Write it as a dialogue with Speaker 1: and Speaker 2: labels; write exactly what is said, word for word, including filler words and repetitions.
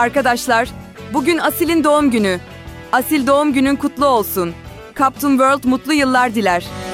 Speaker 1: Arkadaşlar, bugün Asil'in doğum günü. Asil doğum günün kutlu olsun. Captain World mutlu yıllar diler.